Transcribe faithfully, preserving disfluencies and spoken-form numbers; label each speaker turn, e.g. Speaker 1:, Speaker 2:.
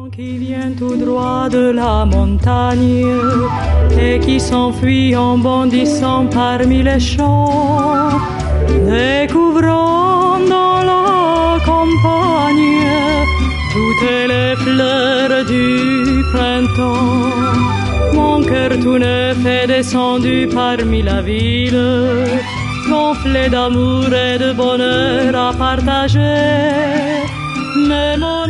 Speaker 1: Qui vient tout droit de la montagne et qui s'enfuit en bondissant parmi les champs, découvrant dans la campagne toutes les fleurs du printemps. Mon cœur tout neuf est descendu parmi la ville, gonflé d'amour et de bonheur à partager. Mais mon